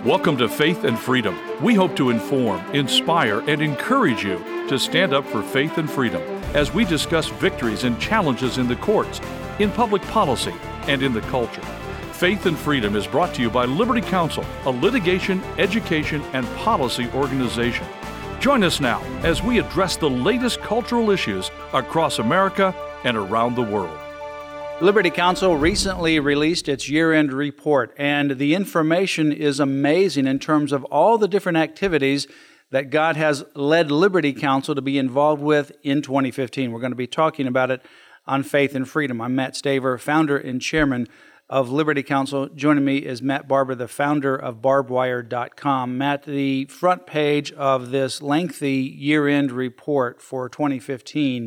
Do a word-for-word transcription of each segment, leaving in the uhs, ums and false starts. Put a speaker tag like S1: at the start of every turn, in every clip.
S1: Welcome to Faith and Freedom. We hope to inform, inspire, and encourage you to stand up for faith and freedom as we discuss victories and challenges in the courts, in public policy, and in the culture. Faith and Freedom is brought to you by Liberty Counsel, a litigation, education, and policy organization. Join us now as we address the latest cultural issues across America and around the world.
S2: Liberty Counsel recently released its year-end report, and the information is amazing in terms of all the different activities that God has led Liberty Counsel to be involved with in twenty fifteen. We're going to be talking about it on Faith and Freedom. I'm Matt Staver, founder and chairman of Liberty Counsel. Joining me is Matt Barber, the founder of barbed wire dot com. Matt, the front page of this lengthy year-end report for twenty fifteen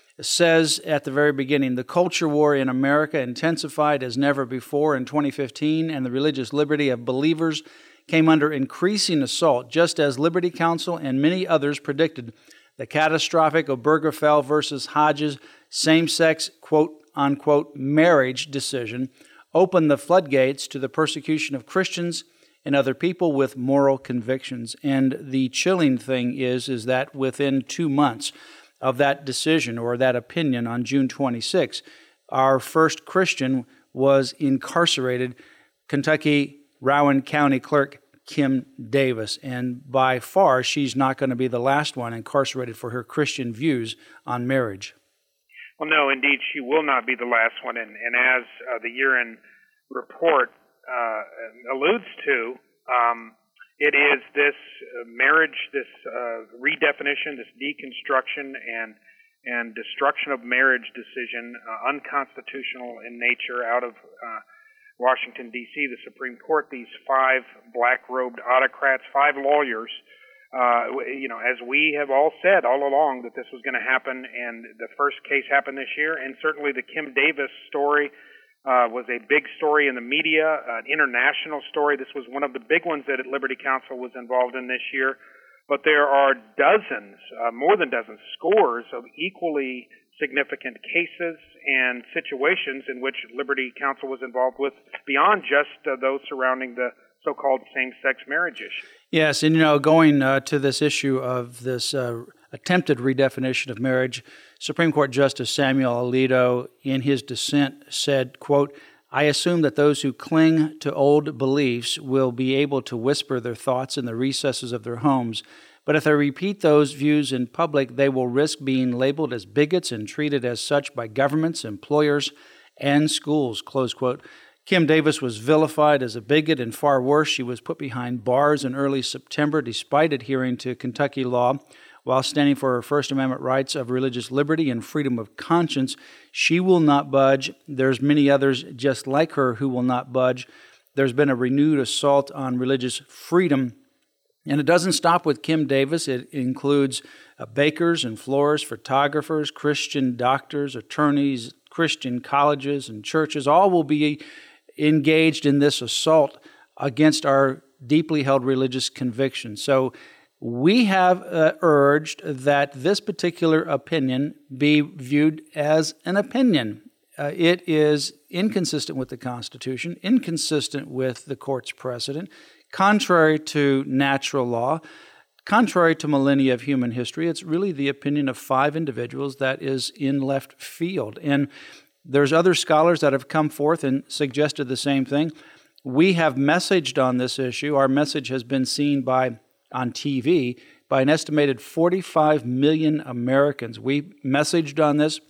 S2: says at the very beginning, the culture war in America intensified as never before in twenty fifteen, and the religious liberty of believers came under increasing assault, just as Liberty Counsel and many others predicted. The catastrophic Obergefell versus Hodges same-sex quote-unquote marriage decision opened the floodgates to the persecution of Christians and other people with moral convictions. And the chilling thing is, is that within two months of that decision or that opinion on June twenty-sixth, our first Christian was incarcerated, Kentucky Rowan County Clerk Kim Davis. And by far, she's not going to be the last one incarcerated for her Christian views on marriage.
S3: Well, no, indeed, she will not be the last one. And, and as uh, the year-end report uh, alludes to, um, it is this uh, marriage, this uh, redefinition, this deconstruction and and destruction of marriage decision, uh, unconstitutional in nature, out of uh, Washington, D C, the Supreme Court. These five black-robed autocrats, five lawyers, uh, you know, as we have all said all along that this was going to happen, and the first case happened this year, and certainly the Kim Davis story Uh, was a big story in the media, an international story. This was one of the big ones that Liberty Counsel was involved in this year. But there are dozens, uh, more than dozens, scores of equally significant cases and situations in which Liberty Counsel was involved with beyond just uh, those surrounding the so-called same-sex marriage issue.
S2: Yes, and you know, going uh, to this issue of this uh, attempted redefinition of marriage, Supreme Court Justice Samuel Alito, in his dissent, said, quote, "I assume that those who cling to old beliefs will be able to whisper their thoughts in the recesses of their homes, but if they repeat those views in public, they will risk being labeled as bigots and treated as such by governments, employers, and schools," close quote. Kim Davis was vilified as a bigot, and far worse, she was put behind bars in early September despite adhering to Kentucky law. While standing for her First Amendment rights of religious liberty and freedom of conscience, she will not budge. There's many others just like her who will not budge. There's been a renewed assault on religious freedom. And it doesn't stop with Kim Davis. It includes uh, bakers and florists, photographers, Christian doctors, attorneys, Christian colleges and churches. All will be engaged in this assault against our deeply held religious convictions. So we have uh, urged that this particular opinion be viewed as an opinion. Uh, it is inconsistent with the Constitution, inconsistent with the court's precedent, contrary to natural law, contrary to millennia of human history. It's really the opinion of five individuals that is in left field. And there's other scholars that have come forth and suggested the same thing. We have messaged on this issue. Our message has been seen by on T V by an estimated forty-five million Americans. We messaged on this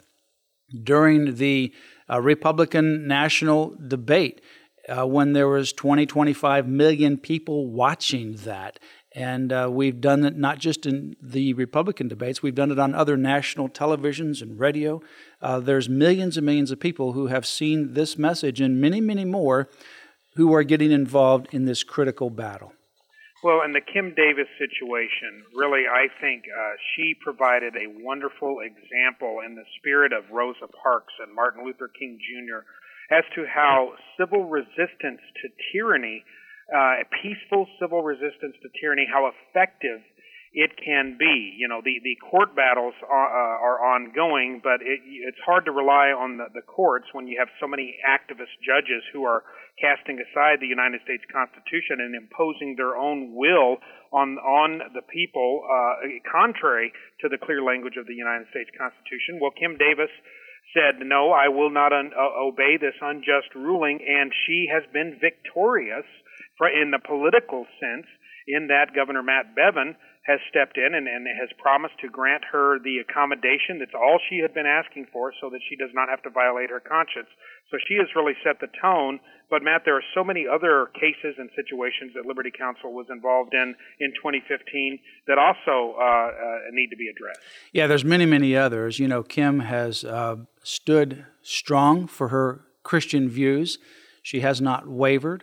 S2: during the uh, Republican national debate uh, when there was twenty, twenty-five million people watching that. And uh, we've done it not just in the Republican debates, we've done it on other national televisions and radio. Uh, there's millions and millions of people who have seen this message and many, many more who are getting involved in this critical battle.
S3: Well, in the Kim Davis situation, really, I think uh, she provided a wonderful example in the spirit of Rosa Parks and Martin Luther King Junior as to how civil resistance to tyranny, uh, peaceful civil resistance to tyranny, how effective it can be. You know, the, the court battles are, uh, are ongoing, but it, it's hard to rely on the, the courts when you have so many activist judges who are casting aside the United States Constitution and imposing their own will on on the people, uh, contrary to the clear language of the United States Constitution. Well, Kim Davis said, no, I will not un- uh, obey this unjust ruling, and she has been victorious for, in the political sense, in that Governor Matt Bevin has stepped in and, and has promised to grant her the accommodation. That's all she had been asking for, so that she does not have to violate her conscience. So she has really set the tone. But, Matt, there are so many other cases and situations that Liberty Counsel was involved in in twenty fifteen that also uh, uh, need to be addressed.
S2: Yeah, there's many, many others. You know, Kim has uh, stood strong for her Christian views. She has not wavered.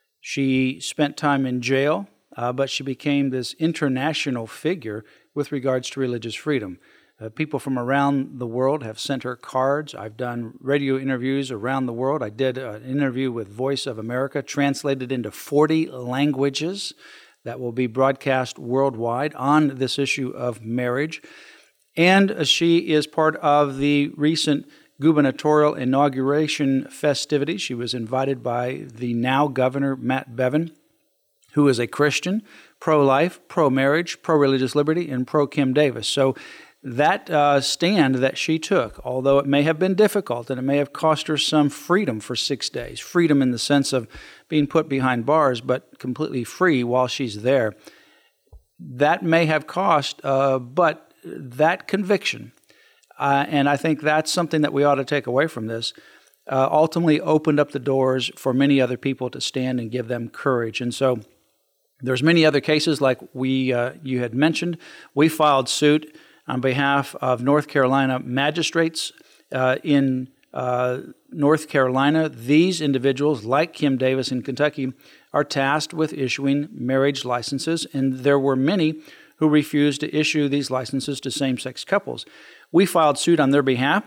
S2: She spent time in jail, uh, but she became this international figure with regards to religious freedom. Uh, people from around the world have sent her cards. I've done radio interviews around the world. I did an interview with Voice of America, translated into forty languages, that will be broadcast worldwide on this issue of marriage. And she is part of the recent gubernatorial inauguration festivities. She was invited by the now Governor Matt Bevin, who is a Christian, pro-life, pro-marriage, pro-religious liberty, and pro-Kim Davis. So that uh, stand that she took, although it may have been difficult and it may have cost her some freedom for six days, freedom in the sense of being put behind bars, but completely free while she's there, that may have cost, uh, but that conviction, uh, and I think that's something that we ought to take away from this, uh, ultimately opened up the doors for many other people to stand and give them courage. And so there's many other cases like we uh, you had mentioned. We filed suit on behalf of North Carolina magistrates uh, in uh, North Carolina. These individuals, like Kim Davis in Kentucky, are tasked with issuing marriage licenses, and there were many who refused to issue these licenses to same-sex couples. We filed suit on their behalf,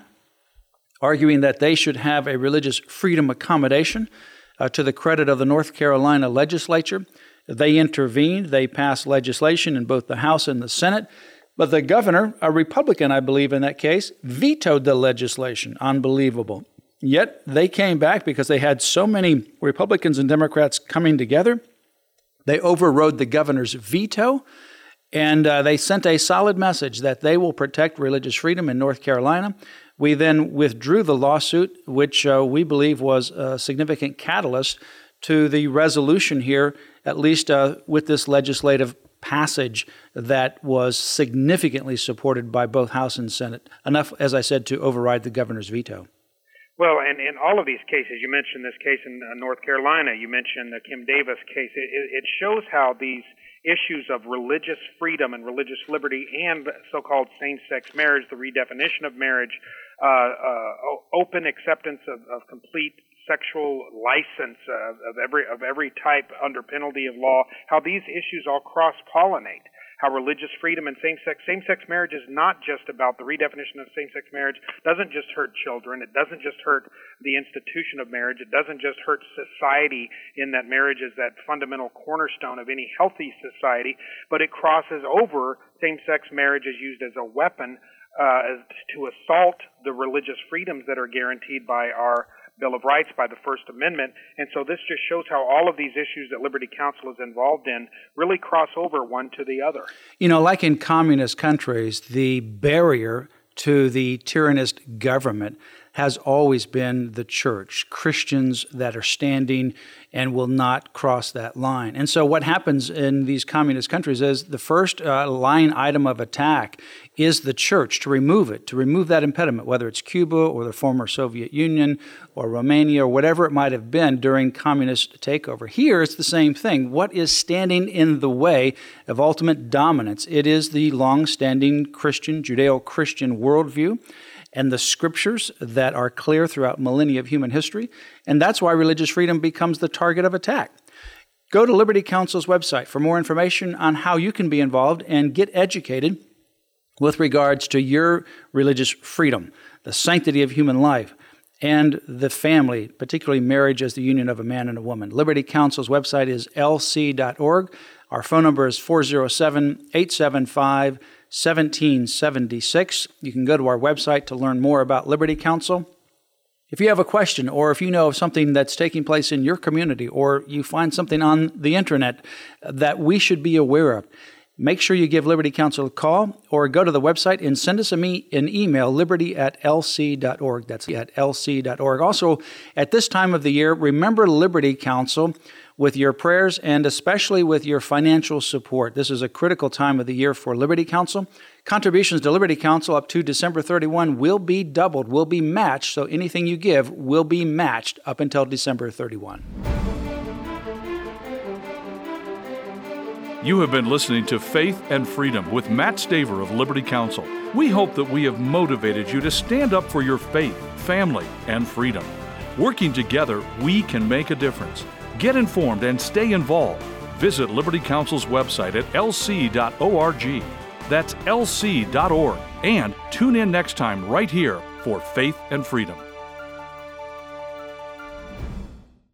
S2: arguing that they should have a religious freedom accommodation uh, to the credit of the North Carolina legislature. They intervened. They passed legislation in both the House and the Senate. But the governor, a Republican, I believe, in that case, vetoed the legislation. Unbelievable. Yet they came back because they had so many Republicans and Democrats coming together. They overrode the governor's veto, and uh, they sent a solid message that they will protect religious freedom in North Carolina. We then withdrew the lawsuit, which uh, we believe was a significant catalyst to the resolution here, at least uh, with this legislative passage that was significantly supported by both House and Senate, enough, as I said, to override the governor's veto.
S3: Well, and in all of these cases, you mentioned this case in uh, North Carolina, you mentioned the Kim Davis case, it, it shows how these issues of religious freedom and religious liberty and so-called same-sex marriage, the redefinition of marriage, uh, uh, open acceptance of, of complete sexual license uh, of every of every type under penalty of law, how these issues all cross-pollinate, how religious freedom and same-sex same-sex marriage is not just about the redefinition of same-sex marriage, doesn't just hurt children, it doesn't just hurt the institution of marriage, it doesn't just hurt society in that marriage is that fundamental cornerstone of any healthy society, but it crosses over same-sex marriage is used as a weapon uh, to assault the religious freedoms that are guaranteed by our Bill of Rights, by the First Amendment. And so this just shows how all of these issues that Liberty Counsel is involved in really cross over one to the other.
S2: You know, like in communist countries, the barrier to the tyrannist government has always been the church, Christians that are standing and will not cross that line. And so what happens in these communist countries is the first uh, line item of attack is the church, to remove it, to remove that impediment, whether it's Cuba or the former Soviet Union or Romania or whatever it might have been during communist takeover. Here, it's the same thing. What is standing in the way of ultimate dominance? It is the long-standing Christian, Judeo-Christian worldview and the scriptures that are clear throughout millennia of human history. And that's why religious freedom becomes the target of attack. Go to Liberty Counsel's website for more information on how you can be involved and get educated with regards to your religious freedom, the sanctity of human life, and the family, particularly marriage as the union of a man and a woman. Liberty Counsel's website is L C dot org. Our phone number is four oh seven, eight seven five, one seven seven six. You can go to our website to learn more about Liberty Counsel. If you have a question, or if you know of something that's taking place in your community, or you find something on the internet that we should be aware of, make sure you give Liberty Counsel a call, or go to the website and send us an email, liberty at L C dot org. That's at L C dot org. Also, at this time of the year, remember Liberty Counsel with your prayers and especially with your financial support. This is a critical time of the year for Liberty Counsel. Contributions to Liberty Counsel up to December thirty-first will be doubled, will be matched, so anything you give will be matched up until December thirty-first.
S1: You have been listening to Faith and Freedom with Matt Staver of Liberty Counsel. We hope that we have motivated you to stand up for your faith, family, and freedom. Working together, we can make a difference. Get informed and stay involved. Visit Liberty Counsel's website at L C dot org. That's L C dot org. And tune in next time right here for Faith and Freedom.